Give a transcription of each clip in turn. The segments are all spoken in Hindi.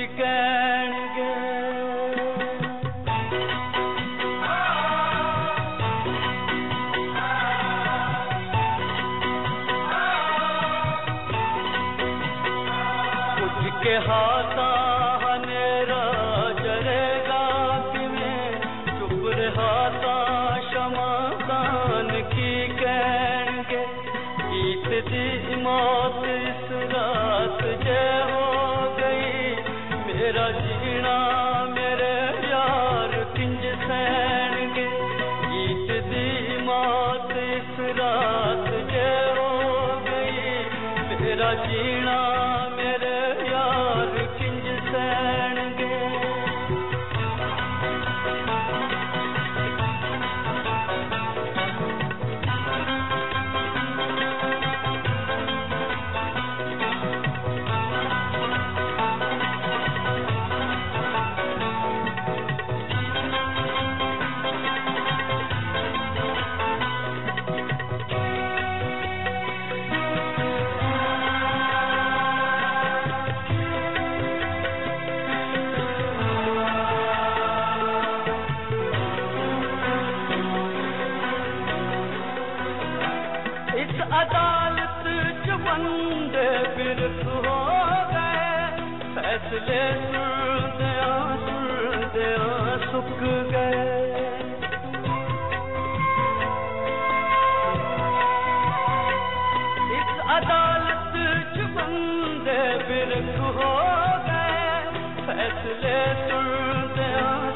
कहणगे। कुछ के हाथा हनेरा जरेगा किवें, चुप रहाता शमादान की कहणगे। गीत दी मौत इस रात जे हो गई, मेरा जीना मेरे यार किंज सहणगे। गीत दी मौत इस रात जे हो गई, मेरा जीना मेरे यार किंज सहणगे। अदालत च बंदे बिरख हो गए, फैसले सुनदे सुक गए। इस अदालत च बंदे बिरख हो गए, फैसले सुनदे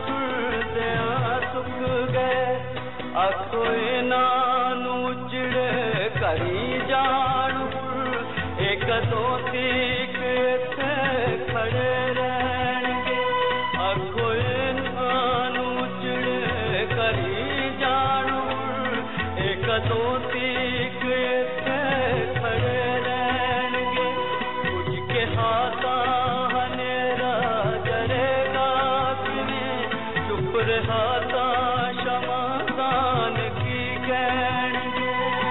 सुक गए। आखो इनानू उजड़े करी जाणू, एक दो तीक इत्थे खड़े रहणगे। आखो इनानू उजड़े करी जाणू, एक दो तीक इत्थे खड़े रहणगे। कुछ के हाथा हनेरा जरेगा किवें, चुप रहाता शमादान की कहणगे।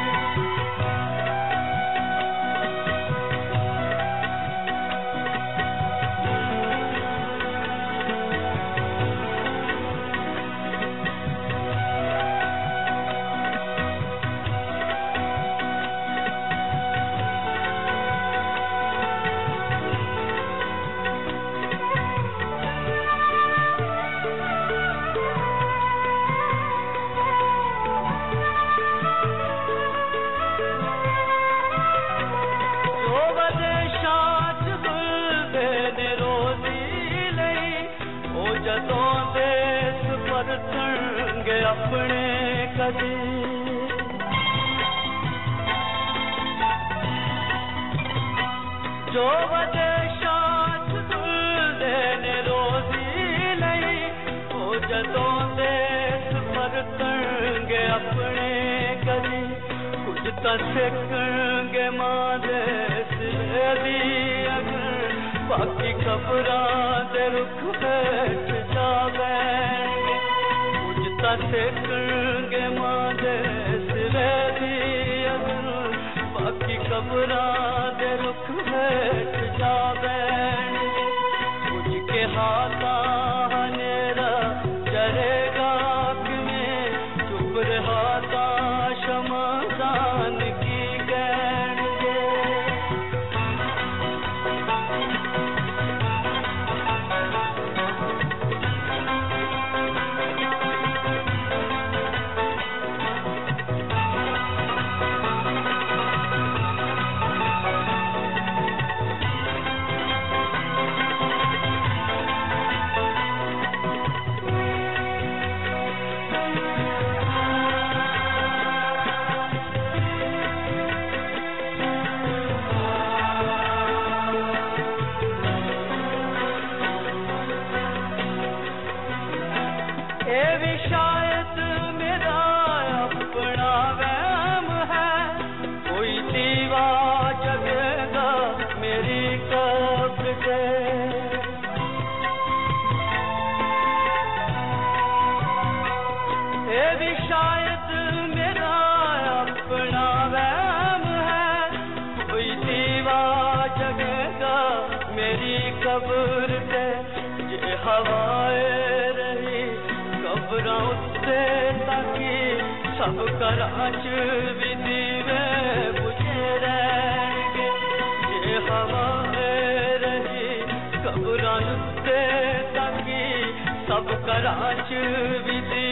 जदों देस परतणगे अपने कदी, जो वदेशां च तुलदे ने रोजी लई, ओ जदों देस परतणगे अपने कदी। कुछ तां सिखणगे मां दे सिरे दी अगर, बाकी खबरां दे रुख हेठ जा बैणगे। कुछ तां सिखणगे मां दे सिरे दी अगर, बाकी खबरां दे रुख हेठ जा बैणगे। कुछ के हाथा हनेरा जरेगा किवें, चुप रहाता शमादान की कहणगे। शायद मेरा अपना वहम है, कोई दीवा जगेगा मेरी कब्र से। ये भी शायद मेरा अपना वहम है, कोई दीवा जगेगा मेरी कब्र से। हवाए रही कब्रां उत्ते ताकि सब घरां च भी दीवे बुझे रहणगे जे हवाए रही कब्रां उत्ते ताकि सब घरां च भी